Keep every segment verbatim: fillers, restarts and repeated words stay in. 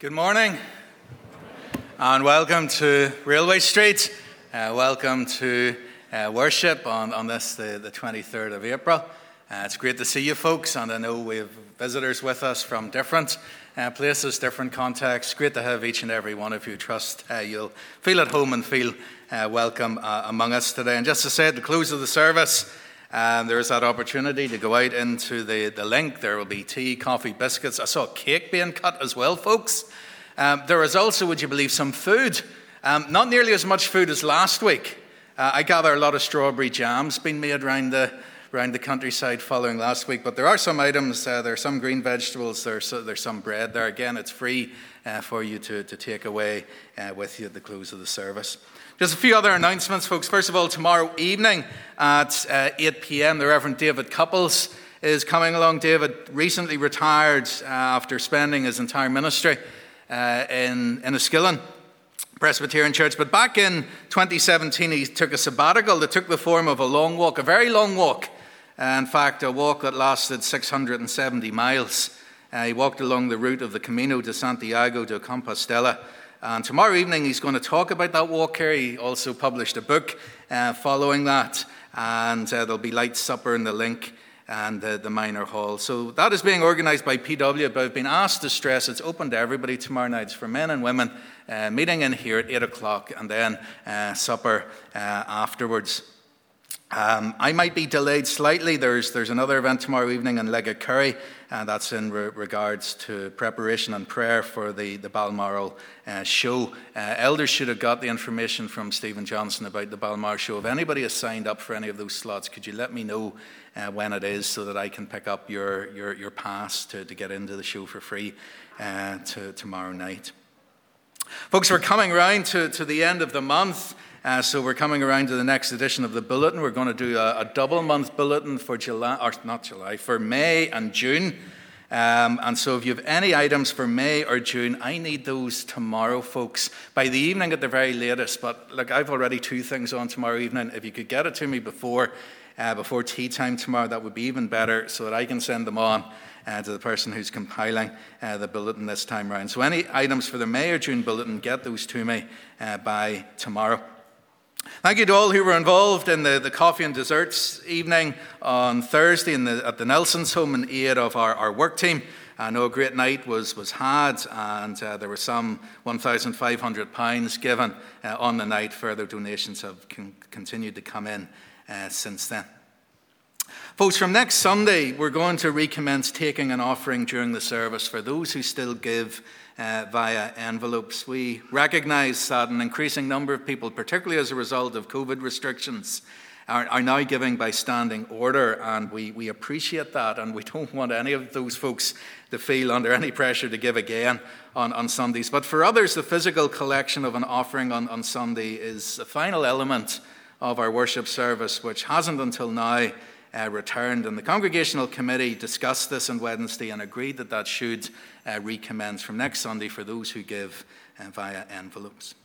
Good morning and welcome to Railway Street. Uh, welcome to uh, worship on, on this, the, the twenty-third of April. Uh, it's great to see you folks, and I know we have visitors with us from different uh, places, different contexts. Great to have each and every one of you. Trust uh, you'll feel at home and feel uh, welcome uh, among us today. And just to say at the close of the service, Um, there is that opportunity to go out into the, the link. There will be tea, coffee, biscuits. I saw a cake being cut as well, folks. Um, there is also, would you believe, some food. Um, not nearly as much food as last week. Uh, I gather a lot of strawberry jams being made around the around the countryside following last week. But there are some items. Uh, there are some green vegetables. There's there's some bread there. Again, it's free uh, for you to, to take away uh, with you at the close of the service. Just a few other announcements, folks. First of all, tomorrow evening at uh, eight p.m, the Reverend David Couples is coming along. David recently retired uh, after spending his entire ministry uh, in Enniskillen Presbyterian Church. But back in twenty seventeen, he took a sabbatical that took the form of a long walk, a very long walk. Uh, in fact, a walk that lasted six hundred seventy miles. Uh, he walked along the route of the Camino de Santiago de Compostela. And tomorrow evening he's going to talk about that walk here. He also published a book uh, following that. And uh, there'll be light supper in the link and uh, the minor hall. So that is being organised by P W, but I've been asked to stress it's open to everybody tomorrow night. It's for men and women, uh, meeting in here at eight o'clock and then uh, supper uh, afterwards. Um, I might be delayed slightly. There's there's another event tomorrow evening in Legacurry, and that's in re- regards to preparation and prayer for the, the Balmoral uh, show. Uh, elders should have got the information from Stephen Johnson about the Balmoral show. If anybody has signed up for any of those slots, could you let me know uh, when it is so that I can pick up your, your, your pass to, to get into the show for free uh, to, tomorrow night. Folks, we're coming around to, to the end of the month. Uh, so we're coming around to the next edition of the bulletin. We're going to do a, a double month bulletin for July, or not July, for May and June. Um, and so if you have any items for May or June, I need those tomorrow, folks, by the evening at the very latest. But look, I've already two things on tomorrow evening. If you could get it to me before uh, before tea time tomorrow, that would be even better, so that I can send them on uh, to the person who's compiling uh, the bulletin this time around. So any items for the May or June bulletin, get those to me uh, by tomorrow. Thank you to all who were involved in the, the coffee and desserts evening on Thursday in the, at the Nelson's home in aid of our, our work team. I know a great night was, was had, and uh, there were some one thousand five hundred pounds given uh, on the night. Further donations have con- continued to come in uh, since then. Folks, from next Sunday, we're going to recommence taking an offering during the service for those who still give Uh, via envelopes. We recognise that an increasing number of people, particularly as a result of COVID restrictions, are, are now giving by standing order, and we, we appreciate that, and we don't want any of those folks to feel under any pressure to give again on, on Sundays. But for others, the physical collection of an offering on, on Sunday is a final element of our worship service, which hasn't until now Uh, returned, and the Congregational Committee discussed this on Wednesday and agreed that that should uh, recommence from next Sunday for those who give uh, via envelopes.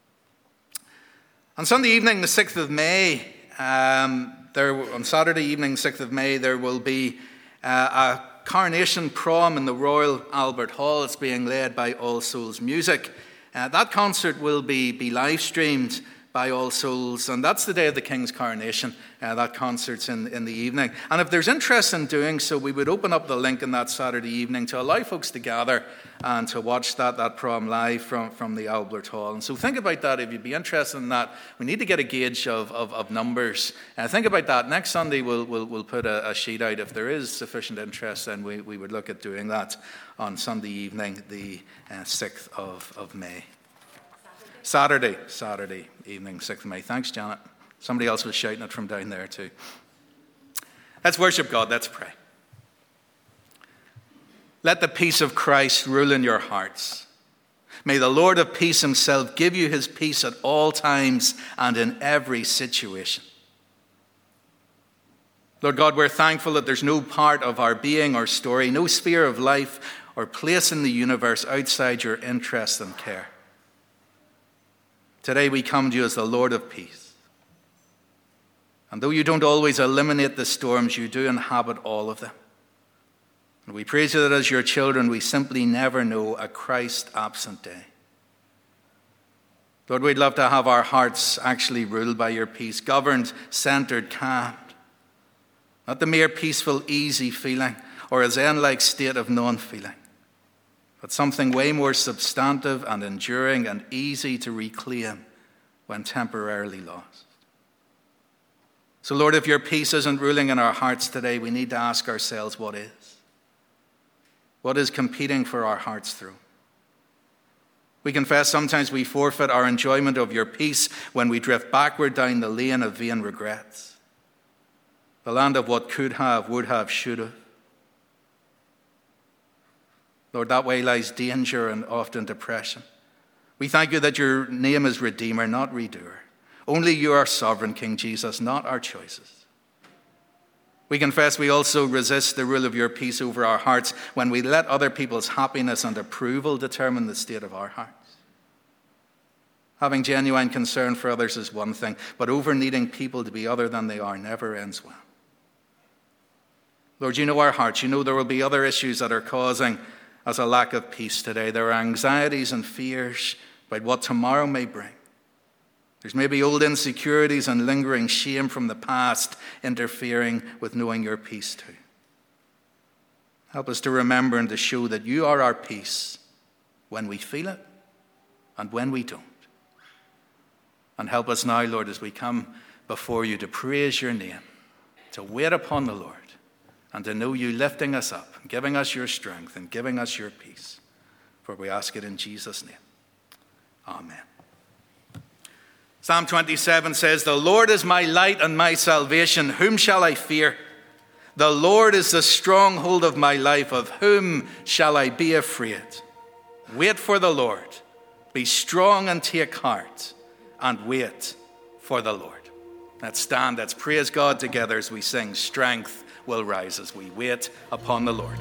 On Sunday evening, the sixth of May, um, there on Saturday evening, sixth of May, there will be uh, a coronation prom in the Royal Albert Hall. It's being led by All Souls Music. Uh, that concert will be, be live streamed by All Souls, and that's the day of the King's coronation. Uh, that concert's in, in the evening. And if there's interest in doing so, we would open up the link on that Saturday evening to allow folks to gather and to watch that, that prom live from, from the Albert Hall. And so think about that if you'd be interested in that. We need to get a gauge of, of, of numbers. Uh, think about that. Next Sunday, we'll, we'll, we'll put a, a sheet out. If there is sufficient interest, then we, we would look at doing that on Sunday evening, the uh, sixth of, of May. Saturday, Saturday evening, sixth of May. Thanks, Janet. Somebody else was shouting it from down there too. Let's worship God. Let's pray. Let the peace of Christ rule in your hearts. May the Lord of peace himself give you his peace at all times and in every situation. Lord God, we're thankful that there's no part of our being or story, no sphere of life or place in the universe outside your interest and care. Today we come to you as the Lord of peace. And though you don't always eliminate the storms, you do inhabit all of them. And we praise you that as your children, we simply never know a Christ-absent day. Lord, we'd love to have our hearts actually ruled by your peace, governed, centered, calmed. Not the mere peaceful, easy feeling or a Zen-like state of non-feeling, but something way more substantive and enduring and easy to reclaim when temporarily lost. So, Lord, if your peace isn't ruling in our hearts today, we need to ask ourselves, what is? What is competing for our heart's throne? We confess sometimes we forfeit our enjoyment of your peace when we drift backward down the lane of vain regrets, the land of what could have, would have, should have. Lord, that way lies danger and often depression. We thank you that your name is Redeemer, not Redoer. Only you are sovereign, King Jesus, not our choices. We confess we also resist the rule of your peace over our hearts when we let other people's happiness and approval determine the state of our hearts. Having genuine concern for others is one thing, but over needing people to be other than they are never ends well. Lord, you know our hearts. You know there will be other issues that are causing us a lack of peace today. There are anxieties and fears about what tomorrow may bring. There's maybe old insecurities and lingering shame from the past interfering with knowing your peace too. Help us to remember and to show that you are our peace when we feel it and when we don't. And help us now, Lord, as we come before you to praise your name, to wait upon the Lord, and to know you lifting us up, giving us your strength, and giving us your peace. For we ask it in Jesus' name. Amen. Psalm twenty-seven says, "The Lord is my light and my salvation. Whom shall I fear? The Lord is the stronghold of my life. Of whom shall I be afraid? Wait for the Lord. Be strong and take heart, and wait for the Lord." Let's stand, let's praise God together as we sing, "Strength will rise as we wait upon the Lord."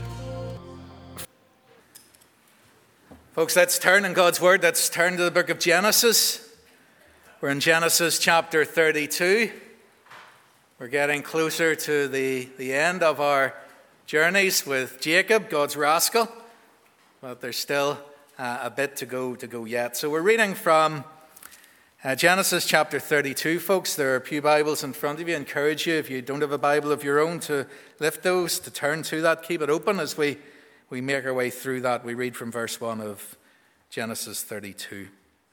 Folks, let's turn in God's word. Let's turn to the book of Genesis. We're in Genesis chapter thirty-two. We're getting closer to the, the end of our journeys with Jacob, God's rascal. But there's still uh, a bit to go to go yet. So we're reading from uh, Genesis chapter thirty-two, folks. There are a few Bibles in front of you. I encourage you, if you don't have a Bible of your own, to lift those, to turn to that. Keep it open as we, we make our way through that. We read from verse one of Genesis thirty-two.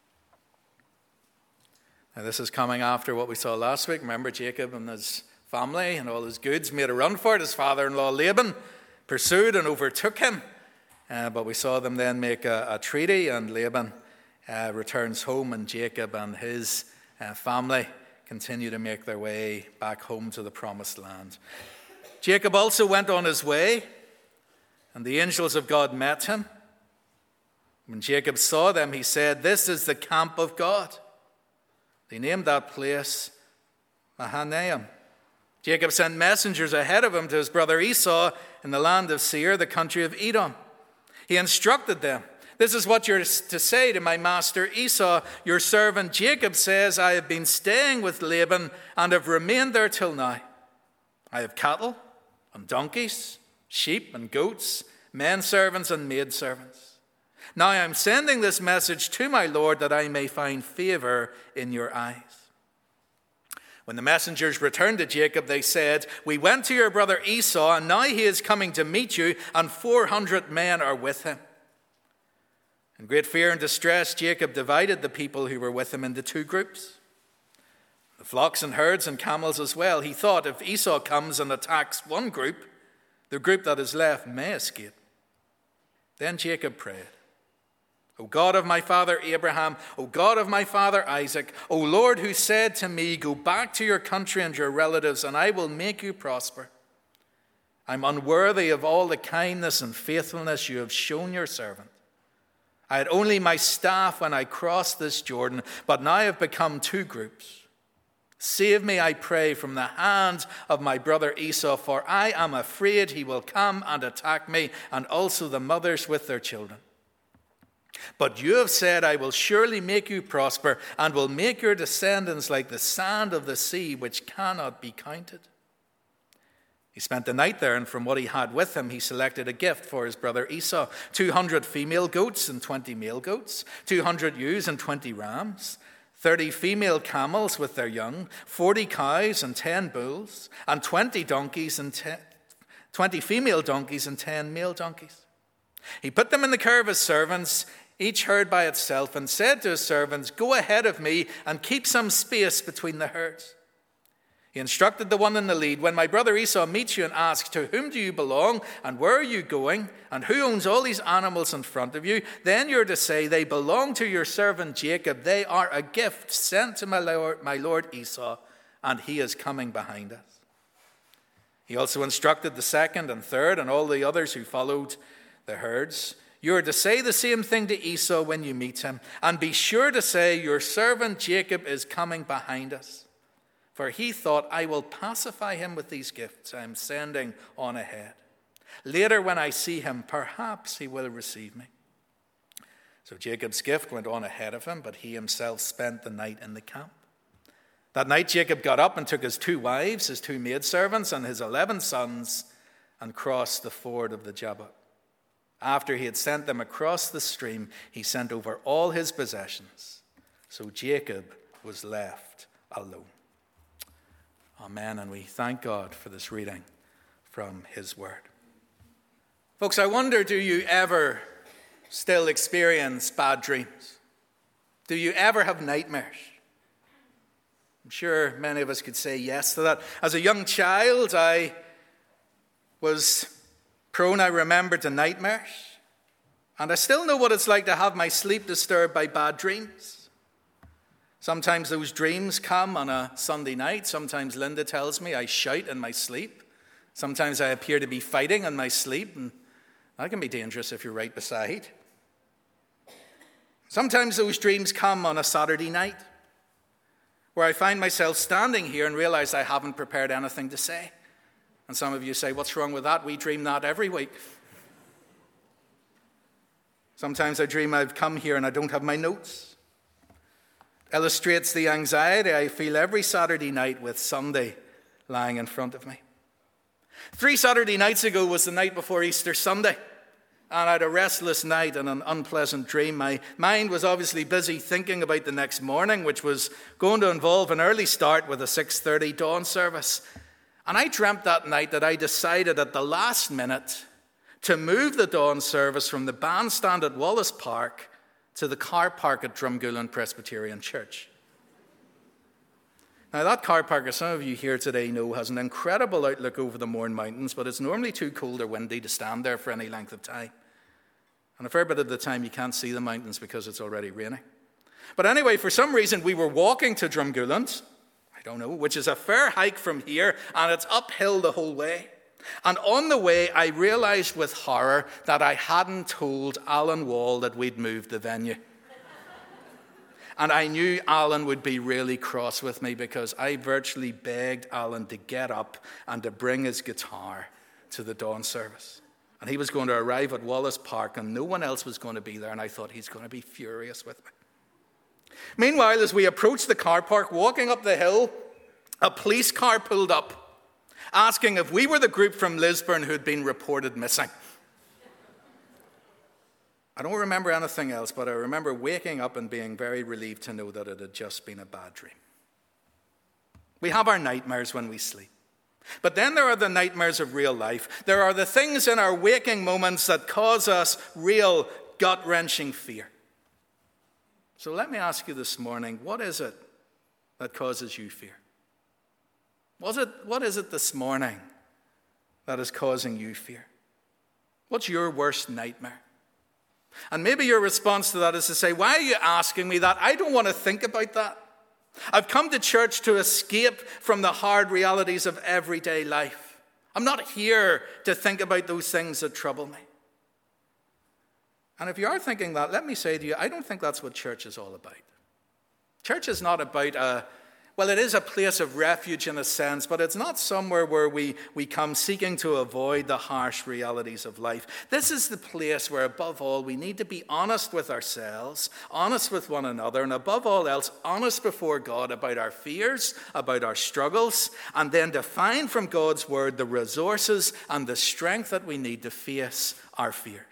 Now, this is coming after what we saw last week. Remember, Jacob and his family and all his goods made a run for it. His father-in-law Laban pursued and overtook him. Uh, but we saw them then make a, a treaty, and Laban uh, returns home, and Jacob and his uh, family continue to make their way back home to the promised land. Jacob also went on his way, and the angels of God met him. When Jacob saw them, he said, "This is the camp of God." They named that place Mahanaim. Jacob sent messengers ahead of him to his brother Esau in the land of Seir, the country of Edom. He instructed them, "This is what you're to say to my master Esau. Your servant Jacob says, I have been staying with Laban and have remained there till now. I have cattle and donkeys, sheep and goats, men servants and maid servants. Now I am sending this message to my Lord that I may find favor in your eyes." When the messengers returned to Jacob, they said, "We went to your brother Esau, and now he is coming to meet you, and four hundred men are with him." In great fear and distress, Jacob divided the people who were with him into two groups, the flocks and herds and camels as well. He thought, if Esau comes and attacks one group, the group that is left may escape. Then Jacob prayed, "O God of my father Abraham, O God of my father Isaac, O Lord, who said to me, 'Go back to your country and your relatives, and I will make you prosper.' I'm unworthy of all the kindness and faithfulness you have shown your servant. I had only my staff when I crossed this Jordan, but now I have become two groups. Save me, I pray, from the hand of my brother Esau, for I am afraid he will come and attack me, and also the mothers with their children. But you have said, I will surely make you prosper, and will make your descendants like the sand of the sea, which cannot be counted." He spent the night there, and from what he had with him, he selected a gift for his brother Esau. two hundred female goats and twenty male goats, two hundred ewes and twenty rams, thirty female camels with their young, forty cows and ten bulls, and twenty donkeys and ten, twenty female donkeys and ten male donkeys. He put them in the care of his servants, each herd by itself, and said to his servants, "Go ahead of me and keep some space between the herds." He instructed the one in the lead, "When my brother Esau meets you and asks, 'To whom do you belong, and where are you going, and who owns all these animals in front of you?' then you're to say, 'They belong to your servant Jacob. They are a gift sent to my lord, my lord Esau, and he is coming behind us.'" He also instructed the second and third and all the others who followed the herds, "You are to say the same thing to Esau when you meet him, and be sure to say, 'Your servant Jacob is coming behind us.' For he thought, 'I will pacify him with these gifts I am sending on ahead. Later when I see him, perhaps he will receive me.' So Jacob's gift went on ahead of him, but he himself spent the night in the camp. That night Jacob got up and took his two wives, his two maidservants, and his eleven sons, and crossed the ford of the Jabbok. After he had sent them across the stream, he sent over all his possessions. So Jacob was left alone." Amen, and we thank God for this reading from his word. Folks, I wonder, do you ever still experience bad dreams? Do you ever have nightmares? I'm sure many of us could say yes to that. As a young child, I was prone, I remember, to nightmares. And I still know what it's like to have my sleep disturbed by bad dreams. Sometimes those dreams come on a Sunday night. Sometimes Linda tells me I shout in my sleep. Sometimes I appear to be fighting in my sleep, and that can be dangerous if you're right beside. Sometimes those dreams come on a Saturday night, where I find myself standing here and realize I haven't prepared anything to say. And some of you say, "What's wrong with that? We dream that every week." Sometimes I dream I've come here and I don't have my notes. Illustrates the anxiety I feel every Saturday night with Sunday lying in front of me. Three Saturday nights ago was the night before Easter Sunday, and I had a restless night and an unpleasant dream. My mind was obviously busy thinking about the next morning, which was going to involve an early start with a six thirty dawn service. And I dreamt that night that I decided at the last minute to move the dawn service from the bandstand at Wallace Park to the car park at Drumgoolan Presbyterian Church. Now, that car park, as some of you here today know, has an incredible outlook over the Mourne Mountains, but it's normally too cold or windy to stand there for any length of time. And a fair bit of the time you can't see the mountains because it's already raining. But anyway, for some reason, we were walking to Drumgoolan, I don't know, which is a fair hike from here, and it's uphill the whole way. And on the way, I realized with horror that I hadn't told Alan Wall that we'd moved the venue. And I knew Alan would be really cross with me because I virtually begged Alan to get up and to bring his guitar to the dawn service. And he was going to arrive at Wallace Park and no one else was going to be there, and I thought he's going to be furious with me. Meanwhile, as we approached the car park, walking up the hill, a police car pulled up, asking if we were the group from Lisburn who had been reported missing. I don't remember anything else, but I remember waking up and being very relieved to know that it had just been a bad dream. We have our nightmares when we sleep. But then there are the nightmares of real life. There are the things in our waking moments that cause us real gut-wrenching fear. So let me ask you this morning, what is it that causes you fear? What is it, what is it this morning that is causing you fear? What's your worst nightmare? And maybe your response to that is to say, why are you asking me that? I don't want to think about that. I've come to church to escape from the hard realities of everyday life. I'm not here to think about those things that trouble me. And if you are thinking that, let me say to you, I don't think that's what church is all about. Church is not about a Well, it is a place of refuge in a sense, but it's not somewhere where we, we come seeking to avoid the harsh realities of life. This is the place where, above all, we need to be honest with ourselves, honest with one another, and above all else, honest before God about our fears, about our struggles, and then to find from God's word the resources and the strength that we need to face our fears.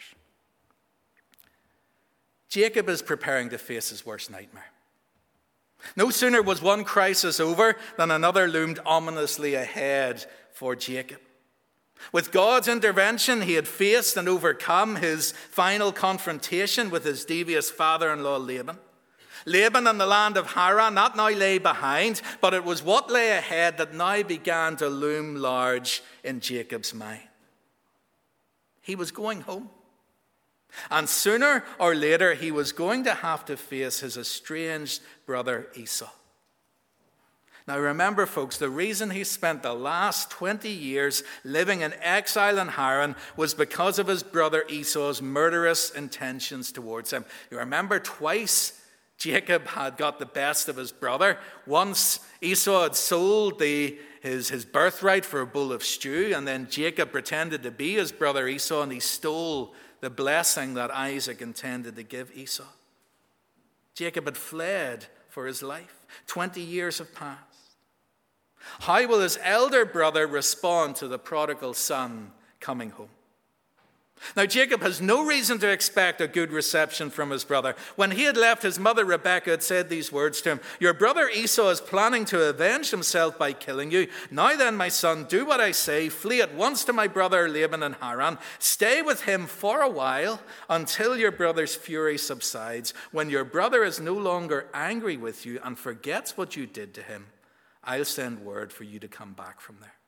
Jacob is preparing to face his worst nightmare. No sooner was one crisis over than another loomed ominously ahead for Jacob. With God's intervention, he had faced and overcome his final confrontation with his devious father-in-law Laban. Laban and the land of Haran not now lay behind, but it was what lay ahead that now began to loom large in Jacob's mind. He was going home. And sooner or later, he was going to have to face his estranged brother Esau. Now remember, folks, the reason he spent the last twenty years living in exile in Haran was because of his brother Esau's murderous intentions towards him. You remember twice Jacob had got the best of his brother. Once Esau had sold the, his, his birthright for a bowl of stew, and then Jacob pretended to be his brother Esau, and he stole the blessing that Isaac intended to give Esau. Jacob had fled for his life. Twenty years have passed. How will his elder brother respond to the prodigal son coming home? Now, Jacob has no reason to expect a good reception from his brother. When he had left, his mother Rebekah had said these words to him: "Your brother Esau is planning to avenge himself by killing you. Now then, my son, do what I say. Flee at once to my brother Laban in Haran. Stay with him for a while until your brother's fury subsides. When your brother is no longer angry with you and forgets what you did to him, I'll send word for you to come back from there."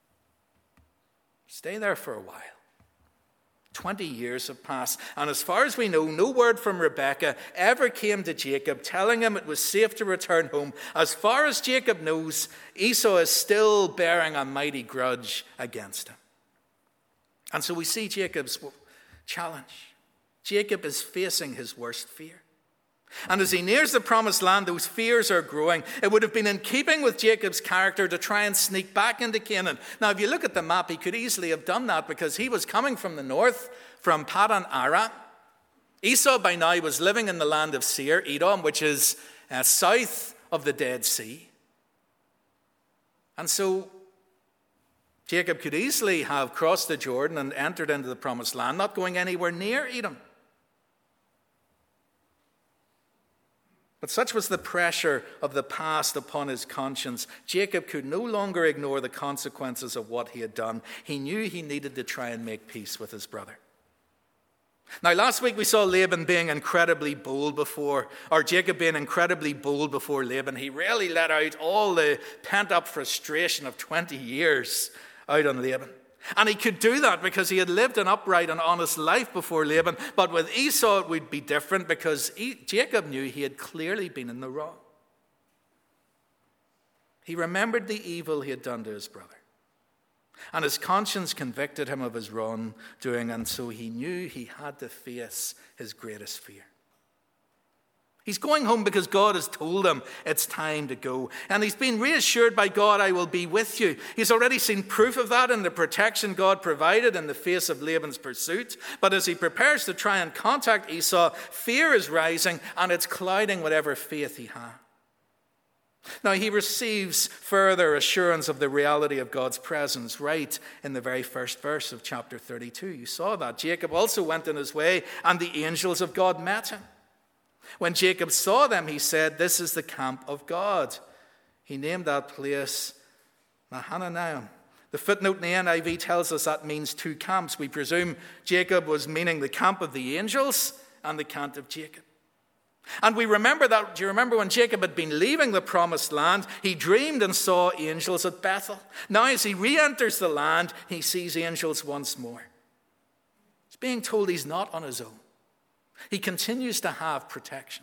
Stay there for a while. Twenty years have passed, and as far as we know, no word from Rebekah ever came to Jacob telling him it was safe to return home. As far as Jacob knows, Esau is still bearing a mighty grudge against him. And so we see Jacob's challenge. Jacob is facing his worst fear. And as he nears the promised land, those fears are growing. It would have been in keeping with Jacob's character to try and sneak back into Canaan. Now, if you look at the map, he could easily have done that because he was coming from the north, from Padan Aram. Esau by now was living in the land of Seir, Edom, which is uh, south of the Dead Sea. And so Jacob could easily have crossed the Jordan and entered into the promised land, not going anywhere near Edom. But such was the pressure of the past upon his conscience. Jacob could no longer ignore the consequences of what he had done. He knew he needed to try and make peace with his brother. Now, last week we saw Laban being incredibly bold before, or Jacob being incredibly bold before Laban. He really let out all the pent-up frustration of twenty years out on Laban. And he could do that because he had lived an upright and honest life before Laban. But with Esau it would be different because he, Jacob knew he had clearly been in the wrong. He remembered the evil he had done to his brother. And his conscience convicted him of his wrongdoing, and so he knew he had to face his greatest fear. He's going home because God has told him it's time to go. And he's been reassured by God, "I will be with you." He's already seen proof of that in the protection God provided in the face of Laban's pursuit. But as he prepares to try and contact Esau, fear is rising and it's clouding whatever faith he had. Now he receives further assurance of the reality of God's presence right in the very first verse of chapter thirty-two. You saw that. Jacob also went on his way and the angels of God met him. When Jacob saw them, he said, "This is the camp of God." He named that place Mahanaim. The footnote in the N I V tells us that means two camps. We presume Jacob was meaning the camp of the angels and the camp of Jacob. And we remember that, do you remember when Jacob had been leaving the promised land, he dreamed and saw angels at Bethel. Now as he re-enters the land, he sees angels once more. He's being told he's not on his own. He continues to have protection.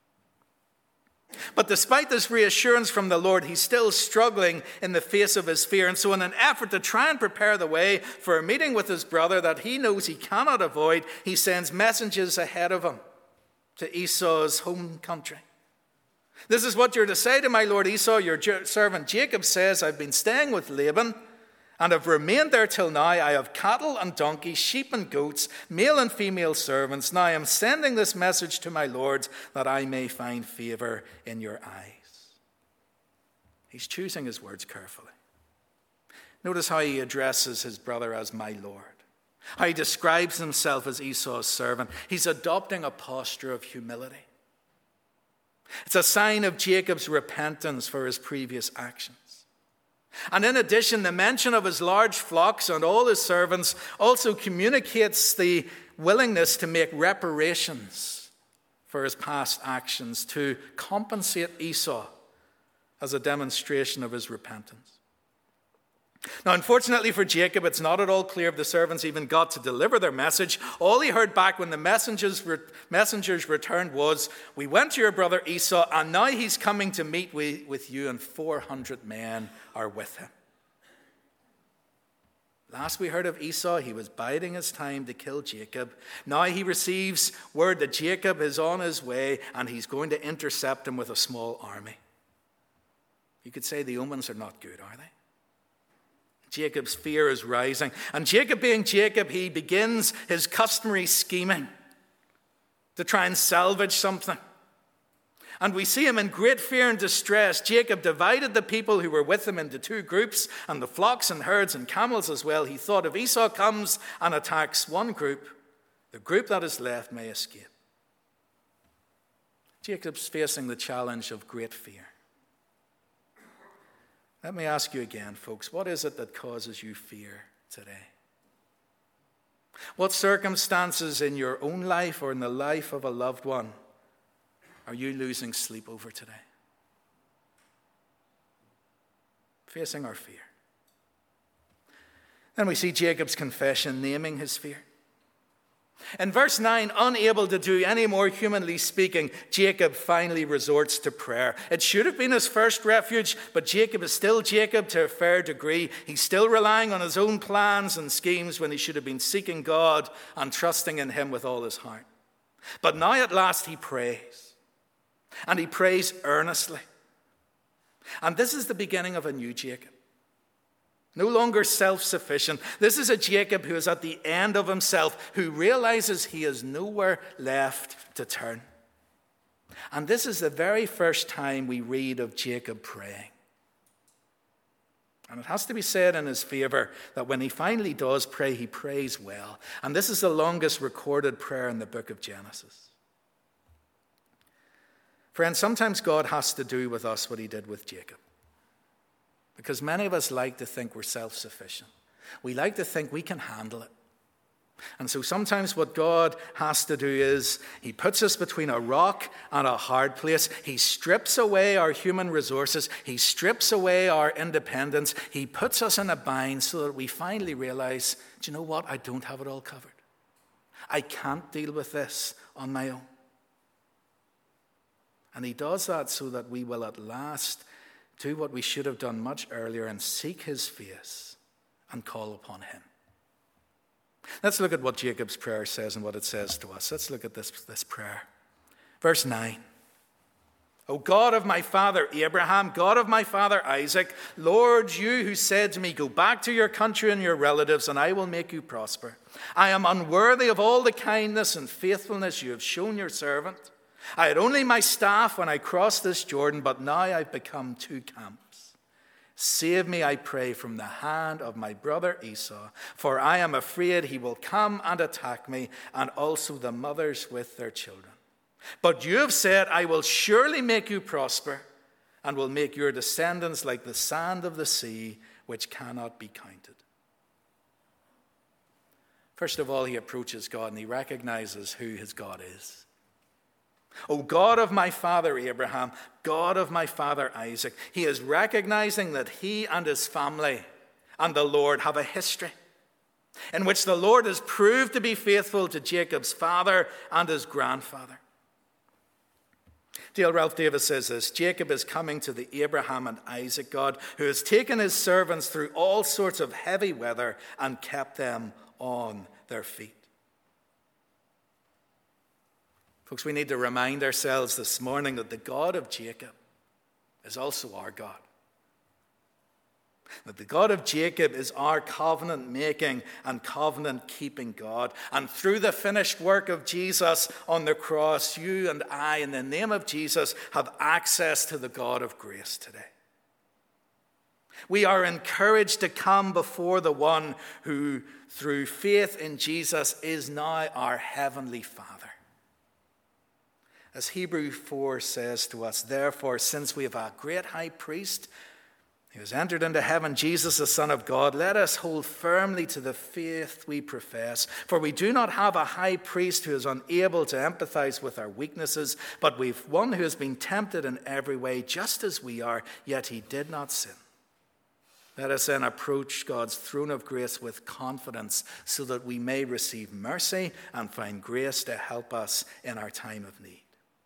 But despite this reassurance from the Lord, he's still struggling in the face of his fear. And so in an effort to try and prepare the way for a meeting with his brother that he knows he cannot avoid, he sends messengers ahead of him to Esau's home country. This is what you're to say to my lord Esau. Your servant Jacob says, I've been staying with Laban and have remained there till now. I have cattle and donkeys, sheep and goats, male and female servants. Now I am sending this message to my lord that I may find favor in your eyes. He's choosing his words carefully. Notice how he addresses his brother as my lord. How he describes himself as Esau's servant. He's adopting a posture of humility. It's a sign of Jacob's repentance for his previous actions. And in addition, the mention of his large flocks and all his servants also communicates the willingness to make reparations for his past actions, to compensate Esau as a demonstration of his repentance. Now, unfortunately for Jacob, it's not at all clear if the servants even got to deliver their message. All he heard back when the messengers, messengers returned was, we went to your brother Esau, and now he's coming to meet with you, and four hundred men are with him. Last we heard of Esau, he was biding his time to kill Jacob. Now he receives word that Jacob is on his way, and he's going to intercept him with a small army. You could say the omens are not good, are they? Jacob's fear is rising. And Jacob being Jacob, he begins his customary scheming to try and salvage something. And we see him in great fear and distress. Jacob divided the people who were with him into two groups, and the flocks and herds and camels as well. He thought if Esau comes and attacks one group, the group that is left may escape. Jacob's facing the challenge of great fear. Let me ask you again, folks, what is it that causes you fear today? What circumstances in your own life or in the life of a loved one are you losing sleep over today? Facing our fear. Then we see Jacob's confession naming his fear. In verse nine, unable to do any more humanly speaking, Jacob finally resorts to prayer. It should have been his first refuge, but Jacob is still Jacob to a fair degree. He's still relying on his own plans and schemes when he should have been seeking God and trusting in him with all his heart. But now at last he prays, and he prays earnestly. And this is the beginning of a new Jacob. No longer self-sufficient. This is a Jacob who is at the end of himself, who realizes he has nowhere left to turn. And this is the very first time we read of Jacob praying. And it has to be said in his favor that when he finally does pray, he prays well. And this is the longest recorded prayer in the book of Genesis. Friends, sometimes God has to do with us what he did with Jacob. Because many of us like to think we're self-sufficient. We like to think we can handle it. And so sometimes what God has to do is he puts us between a rock and a hard place. He strips away our human resources. He strips away our independence. He puts us in a bind so that we finally realize, do you know what? I don't have it all covered. I can't deal with this on my own. And he does that so that we will at last do what we should have done much earlier and seek his face and call upon him. Let's look at what Jacob's prayer says and what it says to us. Let's look at this, this prayer. Verse nine. O God of my father Abraham, God of my father Isaac, Lord, you who said to me, go back to your country and your relatives, and I will make you prosper. I am unworthy of all the kindness and faithfulness you have shown your servant. I had only my staff when I crossed this Jordan, but now I've become two camps. Save me, I pray, from the hand of my brother Esau, for I am afraid he will come and attack me, and also the mothers with their children. But you have said, I will surely make you prosper, and will make your descendants like the sand of the sea, which cannot be counted. First of all, he approaches God, and he recognizes who his God is. O God of my father Abraham, God of my father Isaac. He is recognizing that he and his family and the Lord have a history in which the Lord has proved to be faithful to Jacob's father and his grandfather. Dale Ralph Davis says this: Jacob is coming to the Abraham and Isaac God who has taken his servants through all sorts of heavy weather and kept them on their feet. Folks, we need to remind ourselves this morning that the God of Jacob is also our God. That the God of Jacob is our covenant-making and covenant-keeping God. And through the finished work of Jesus on the cross, you and I, in the name of Jesus, have access to the God of grace today. We are encouraged to come before the one who, through faith in Jesus, is now our heavenly Father. As Hebrews four says to us, therefore, since we have a great high priest who has entered into heaven, Jesus, the Son of God, let us hold firmly to the faith we profess. For we do not have a high priest who is unable to empathize with our weaknesses, but we've one who has been tempted in every way, just as we are, yet he did not sin. Let us then approach God's throne of grace with confidence so that we may receive mercy and find grace to help us in our time of need.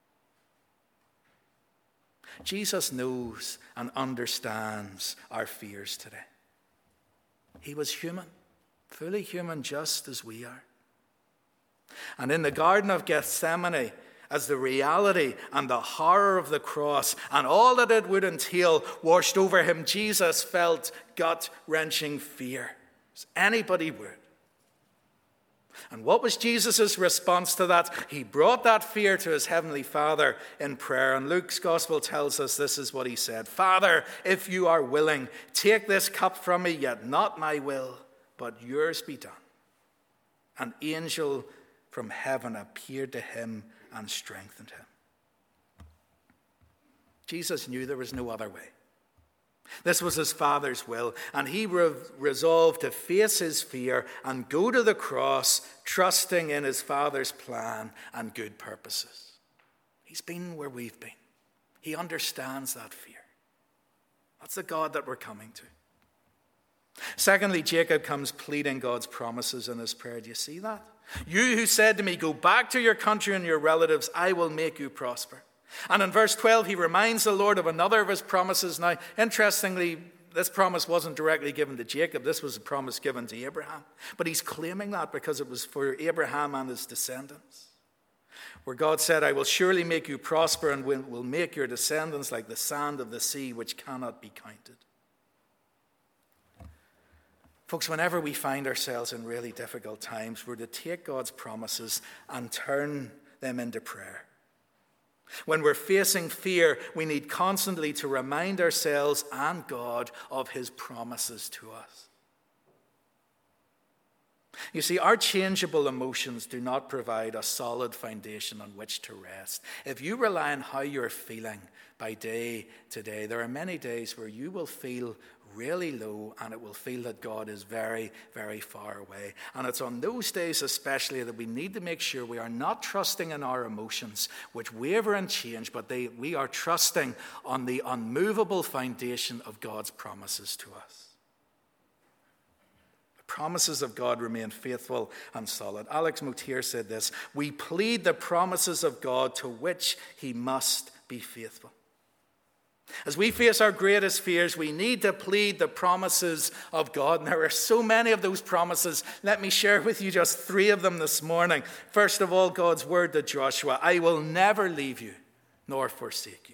Jesus knows and understands our fears today. He was human, fully human, just as we are. And in the Garden of Gethsemane, as the reality and the horror of the cross and all that it would entail washed over him, Jesus felt gut-wrenching fear, as anybody would. And what was Jesus' response to that? He brought that fear to his heavenly Father in prayer. And Luke's gospel tells us this is what he said. Father, if you are willing, take this cup from me, yet not my will, but yours be done. An angel from heaven appeared to him and strengthened him. Jesus knew there was no other way. This was his Father's will, and he re- resolved to face his fear and go to the cross, trusting in his Father's plan and good purposes. He's been where we've been. He understands that fear. That's the God that we're coming to. Secondly, Jacob comes pleading God's promises in his prayer. Do you see that? You who said to me, go back to your country and your relatives, I will make you prosper. And in verse twelve, he reminds the Lord of another of his promises. Now, interestingly, this promise wasn't directly given to Jacob. This was a promise given to Abraham. But he's claiming that because it was for Abraham and his descendants. Where God said, I will surely make you prosper and will make your descendants like the sand of the sea, which cannot be counted. Folks, whenever we find ourselves in really difficult times, we're to take God's promises and turn them into prayer. When we're facing fear, we need constantly to remind ourselves and God of his promises to us. You see, our changeable emotions do not provide a solid foundation on which to rest. If you rely on how you're feeling by day to day, there are many days where you will feel really low and it will feel that God is very, very far away. And it's on those days especially that we need to make sure we are not trusting in our emotions, which waver and change, but they, we are trusting on the unmovable foundation of God's promises to us. The promises of God remain faithful and solid. Alex Motyer said this, we plead the promises of God to which he must be faithful. As we face our greatest fears, we need to plead the promises of God. And there are so many of those promises. Let me share with you just three of them this morning. First of all, God's word to Joshua, I will never leave you nor forsake you.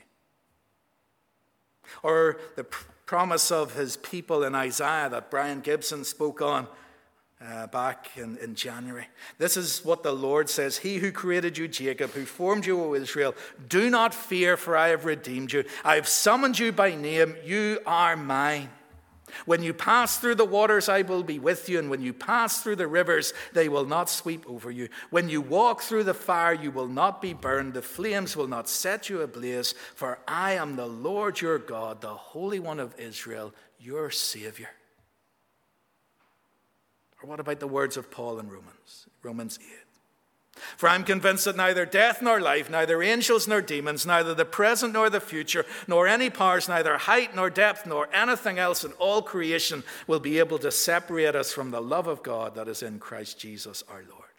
Or the pr- promise of his people in Isaiah that Brian Gibson spoke on Uh, back in, in January. This is what the Lord says. He who created you, Jacob, who formed you, O Israel, do not fear, for I have redeemed you. I have summoned you by name. You are mine. When you pass through the waters, I will be with you. And when you pass through the rivers, they will not sweep over you. When you walk through the fire, you will not be burned. The flames will not set you ablaze. For I am the Lord your God, the Holy One of Israel, your Savior. Or what about the words of Paul in Romans? Romans eight. For I'm convinced that neither death nor life, neither angels nor demons, neither the present nor the future, nor any powers, neither height nor depth, nor anything else in all creation will be able to separate us from the love of God that is in Christ Jesus our Lord.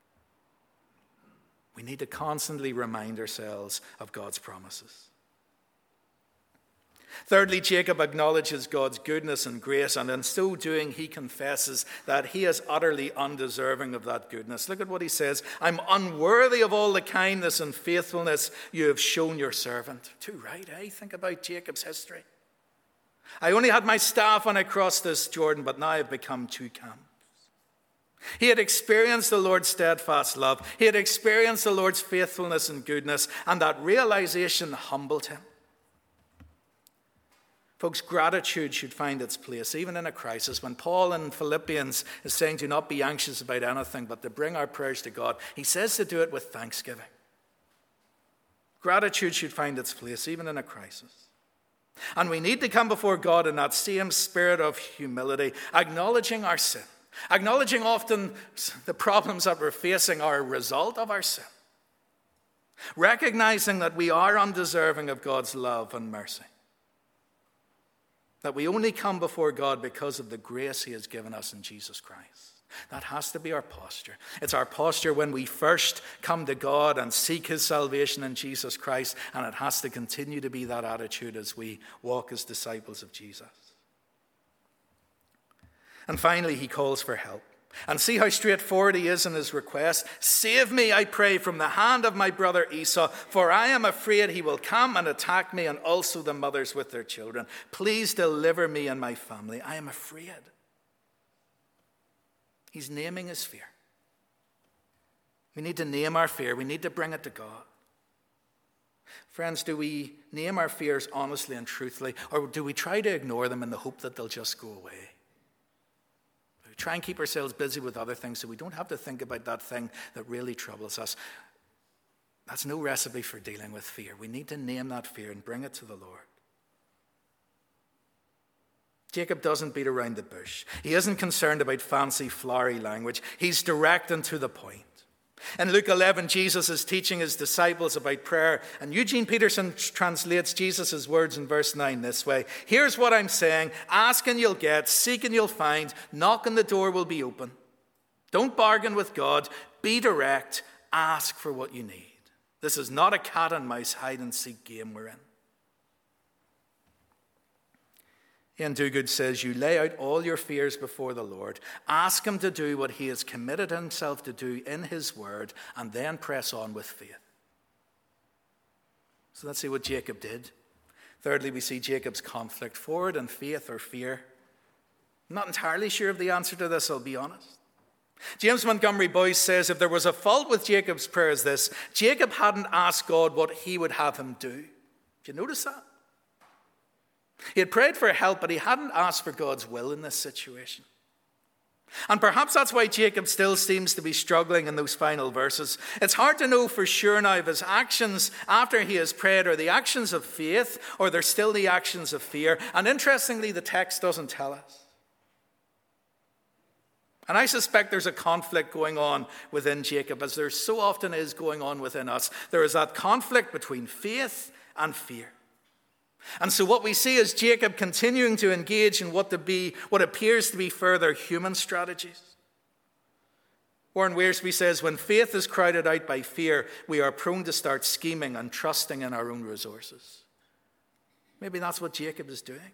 We need to constantly remind ourselves of God's promises. Thirdly, Jacob acknowledges God's goodness and grace, and in so doing, he confesses that he is utterly undeserving of that goodness. Look at what he says. I'm unworthy of all the kindness and faithfulness you have shown your servant. Too right, eh? Think about Jacob's history. I only had my staff when I crossed this Jordan, but now I've become two camps. He had experienced the Lord's steadfast love. He had experienced the Lord's faithfulness and goodness, and that realization humbled him. Folks, gratitude should find its place, even in a crisis. When Paul in Philippians is saying, do not be anxious about anything, but to bring our prayers to God, he says to do it with thanksgiving. Gratitude should find its place, even in a crisis. And we need to come before God in that same spirit of humility, acknowledging our sin, acknowledging often the problems that we're facing are a result of our sin, recognizing that we are undeserving of God's love and mercy, that we only come before God because of the grace he has given us in Jesus Christ. That has to be our posture. It's our posture when we first come to God and seek his salvation in Jesus Christ, and it has to continue to be that attitude as we walk as disciples of Jesus. And finally, he calls for help. And see how straightforward he is in his request. Save me, I pray, from the hand of my brother Esau, for I am afraid he will come and attack me, and also the mothers with their children. Please deliver me and my family. I am afraid. He's naming his fear. We need to name our fear. We need to bring it to God. Friends, do we name our fears honestly and truthfully, or do we try to ignore them in the hope that they'll just go away? We try and keep ourselves busy with other things so we don't have to think about that thing that really troubles us. That's no recipe for dealing with fear. We need to name that fear and bring it to the Lord. Jacob doesn't beat around the bush. He isn't concerned about fancy, flowery language. He's direct and to the point. In Luke eleven, Jesus is teaching his disciples about prayer, and Eugene Peterson translates Jesus' words in verse nine this way. Here's what I'm saying. Ask and you'll get, seek and you'll find, knock and the door will be open. Don't bargain with God. Be direct. Ask for what you need. This is not a cat and mouse hide and seek game we're in. Ian Duguid says, you lay out all your fears before the Lord. Ask him to do what he has committed himself to do in his word, and then press on with faith. So let's see what Jacob did. Thirdly, we see Jacob's conflict, forward in faith or fear. I'm not entirely sure of the answer to this, I'll be honest. James Montgomery Boyce says, if there was a fault with Jacob's prayer as this, Jacob hadn't asked God what he would have him do. Did you notice that? He had prayed for help, but he hadn't asked for God's will in this situation. And perhaps that's why Jacob still seems to be struggling in those final verses. It's hard to know for sure now if his actions after he has prayed are the actions of faith or they're still the actions of fear. And interestingly, the text doesn't tell us. And I suspect there's a conflict going on within Jacob, as there so often is going on within us. There is that conflict between faith and fear. And so what we see is Jacob continuing to engage in what to be, what appears to be further human strategies. Warren Wiersbe says, when faith is crowded out by fear, we are prone to start scheming and trusting in our own resources. Maybe that's what Jacob is doing.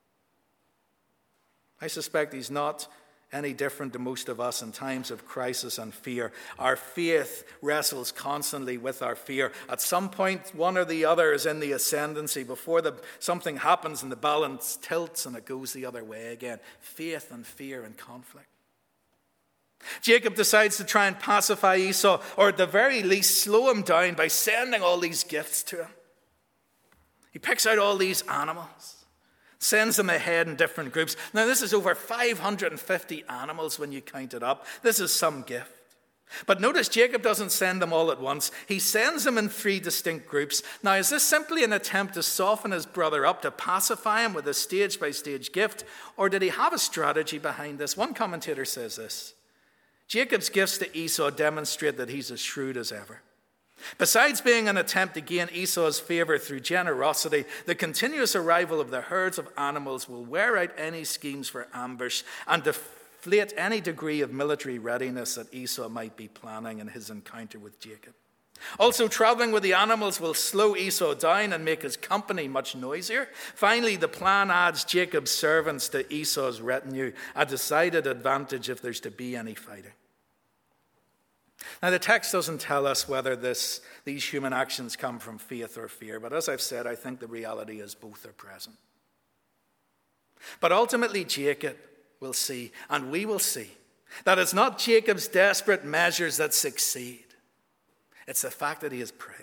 I suspect he's not any different to most of us in times of crisis and fear. Our faith wrestles constantly with our fear. At some point, one or the other is in the ascendancy before the, something happens and the balance tilts and it goes the other way again. Faith and fear and conflict. Jacob decides to try and pacify Esau, or at the very least slow him down by sending all these gifts to him. He picks out all these animals, sends them ahead in different groups. Now, this is over five hundred fifty animals when you count it up. This is some gift. But notice Jacob doesn't send them all at once. He sends them in three distinct groups. Now, is this simply an attempt to soften his brother up, to pacify him with a stage-by-stage gift? Or did he have a strategy behind this? One commentator says this. Jacob's gifts to Esau demonstrate that he's as shrewd as ever. Besides being an attempt to gain Esau's favor through generosity, the continuous arrival of the herds of animals will wear out any schemes for ambush and deflate any degree of military readiness that Esau might be planning in his encounter with Jacob. Also, traveling with the animals will slow Esau down and make his company much noisier. Finally, the plan adds Jacob's servants to Esau's retinue, a decided advantage if there's to be any fighting. Now, the text doesn't tell us whether this, these human actions come from faith or fear, but as I've said, I think the reality is both are present. But ultimately, Jacob will see, and we will see, that it's not Jacob's desperate measures that succeed. It's the fact that he has prayed.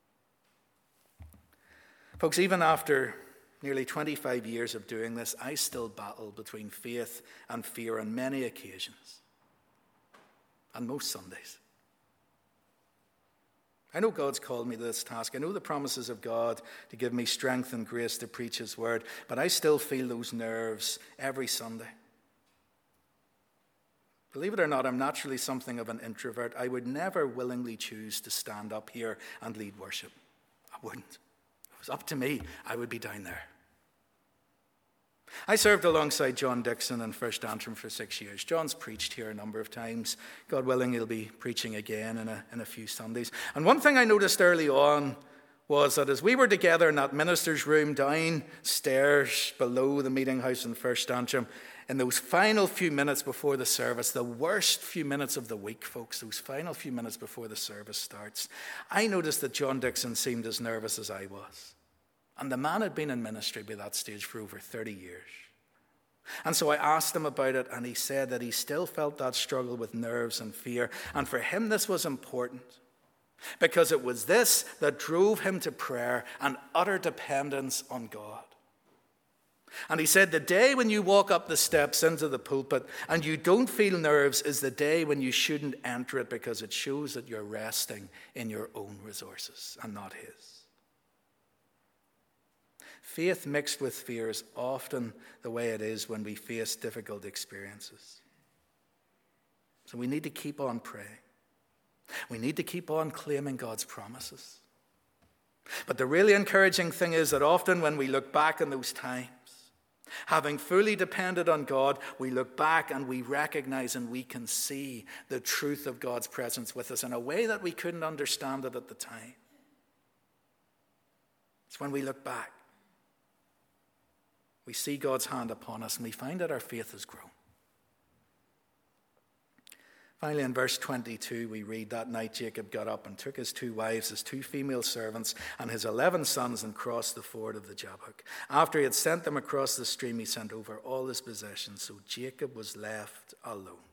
Folks, even after nearly twenty-five years of doing this, I still battle between faith and fear on many occasions, and most Sundays. I know God's called me to this task. I know the promises of God to give me strength and grace to preach his word, but I still feel those nerves every Sunday. Believe it or not, I'm naturally something of an introvert. I would never willingly choose to stand up here and lead worship. I wouldn't. If it was up to me, I would be down there. I served alongside John Dixon in First Antrim for six years. John's preached here a number of times. God willing, he'll be preaching again in a, in a few Sundays. And one thing I noticed early on was that as we were together in that minister's room downstairs below the meeting house in First Antrim, in those final few minutes before the service, the worst few minutes of the week, folks, those final few minutes before the service starts, I noticed that John Dixon seemed as nervous as I was. And the man had been in ministry by that stage for over thirty years. And so I asked him about it, and he said that he still felt that struggle with nerves and fear. And for him, this was important, because it was this that drove him to prayer and utter dependence on God. And he said, the day when you walk up the steps into the pulpit and you don't feel nerves is the day when you shouldn't enter it, because it shows that you're resting in your own resources and not his. Faith mixed with fear is often the way it is when we face difficult experiences. So we need to keep on praying. We need to keep on claiming God's promises. But the really encouraging thing is that often when we look back on those times, having fully depended on God, we look back and we recognize and we can see the truth of God's presence with us in a way that we couldn't understand it at the time. It's when we look back, we see God's hand upon us and we find that our faith has grown. Finally, in verse twenty-two, we read, that night Jacob got up and took his two wives, his two female servants, and his eleven sons and crossed the ford of the Jabbok. After he had sent them across the stream, he sent over all his possessions, so Jacob was left alone.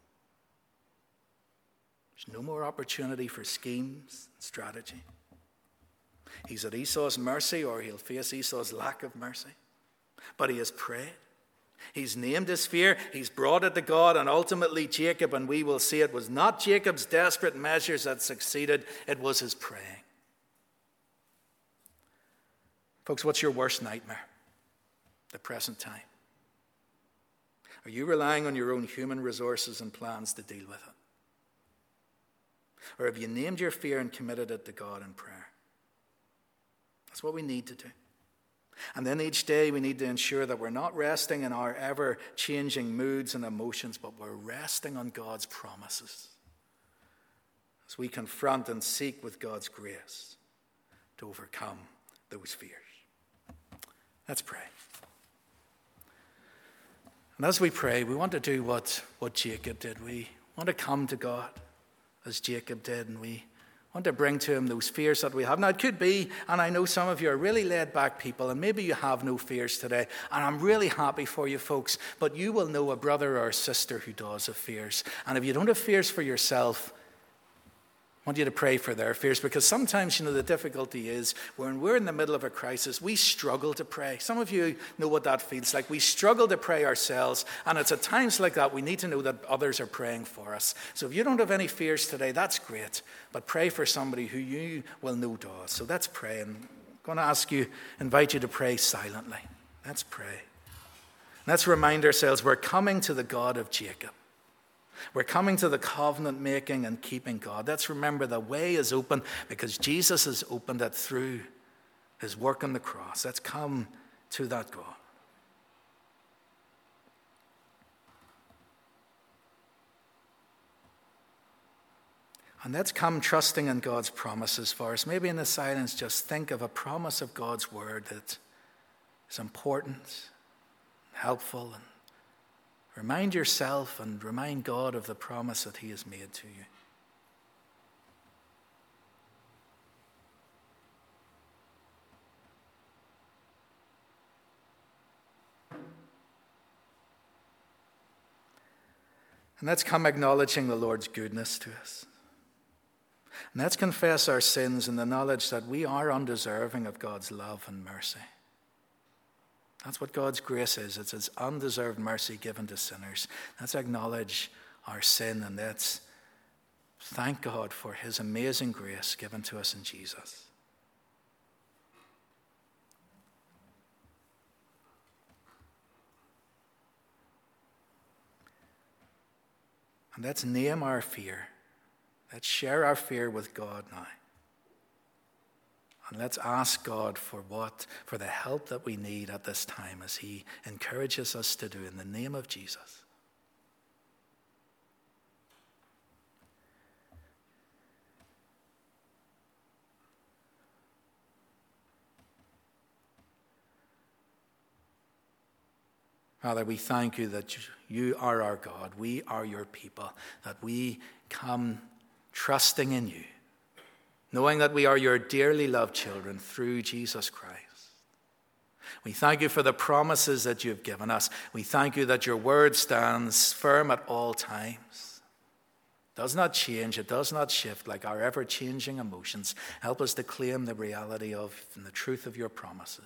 There's no more opportunity for schemes and strategy. He's at Esau's mercy, or he'll face Esau's lack of mercy. But he has prayed. He's named his fear, he's brought it to God, and ultimately Jacob, and we will see it, was not Jacob's desperate measures that succeeded, it was his praying. Folks, what's your worst nightmare? The present time. Are you relying on your own human resources and plans to deal with it? Or have you named your fear and committed it to God in prayer? That's what we need to do. And then each day we need to ensure that we're not resting in our ever-changing moods and emotions, but we're resting on God's promises as we confront and seek with God's grace to overcome those fears. Let's pray. And as we pray, we want to do what, what Jacob did. We want to come to God as Jacob did, and we want to bring to him those fears that we have. Now, it could be, and I know some of you are really laid-back people, and maybe you have no fears today, and I'm really happy for you folks, but you will know a brother or a sister who does have fears. And if you don't have fears for yourself, I want you to pray for their fears, because sometimes, you know, the difficulty is when we're in the middle of a crisis, we struggle to pray. Some of you know what that feels like. We struggle to pray ourselves, and it's at times like that we need to know that others are praying for us. So if you don't have any fears today, that's great, but pray for somebody who you will know does. So let's pray, and I'm going to ask you, invite you to pray silently. Let's pray. Let's remind ourselves we're coming to the God of Jacob. We're coming to the covenant making and keeping God. Let's remember the way is open because Jesus has opened it through his work on the cross. Let's come to that God. And let's come trusting in God's promises for us. Maybe in the silence, just think of a promise of God's word that is important, helpful, and remind yourself and remind God of the promise that he has made to you. And let's come acknowledging the Lord's goodness to us. And let's confess our sins in the knowledge that we are undeserving of God's love and mercy. That's what God's grace is. It's his undeserved mercy given to sinners. Let's acknowledge our sin, and let's thank God for his amazing grace given to us in Jesus. And let's name our fear. Let's share our fear with God now. And let's ask God for what, for the help that we need at this time as he encourages us to do in the name of Jesus. Father, we thank you that you are our God. We are your people, that we come trusting in you, knowing that we are your dearly loved children through Jesus Christ. We thank you for the promises that you have given us. We thank you that your word stands firm at all times. It does not change. It does not shift like our ever-changing emotions. Help us to claim the reality of and the truth of your promises.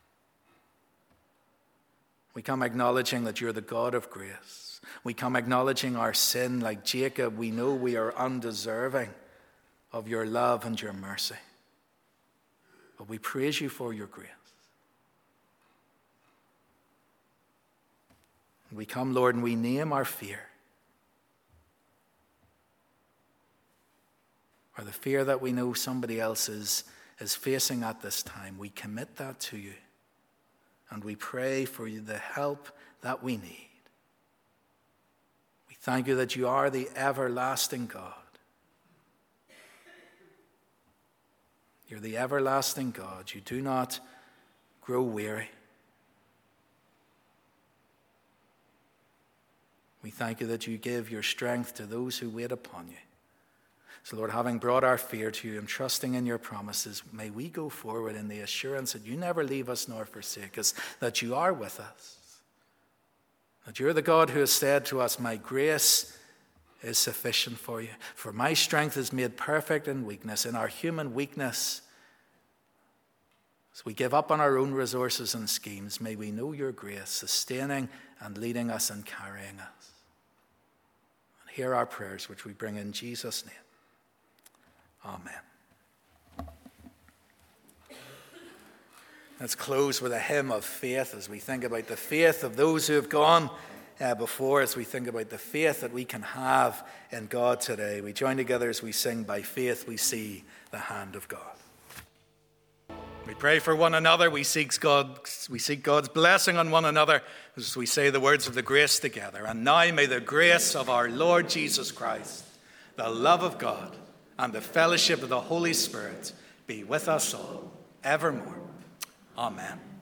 We come acknowledging that you're the God of grace. We come acknowledging our sin like Jacob. We know we are undeserving of your love and your mercy. But we praise you for your grace. We come, Lord, and we name our fear. Or the fear that we know somebody else is, is facing at this time. We commit that to you. And we pray for you the help that we need. We thank you that you are the everlasting God. You're the everlasting God. You do not grow weary. We thank you that you give your strength to those who wait upon you. So, Lord, having brought our fear to you and trusting in your promises, may we go forward in the assurance that you never leave us nor forsake us, that you are with us, that you're the God who has said to us, my grace is sufficient for you, for my strength is made perfect in weakness. In our human weakness, as we give up on our own resources and schemes, may we know your grace, sustaining and leading us and carrying us. And hear our prayers, which we bring in Jesus' name. Amen. Let's close with a hymn of faith as we think about the faith of those who have gone uh, before, as we think about the faith that we can have in God today. We join together as we sing, by faith we see the hand of God. We pray for one another. We seek God, we seek God's blessing on one another as we say the words of the grace together. And now may the grace of our Lord Jesus Christ, the love of God, and the fellowship of the Holy Spirit be with us all evermore. Amen.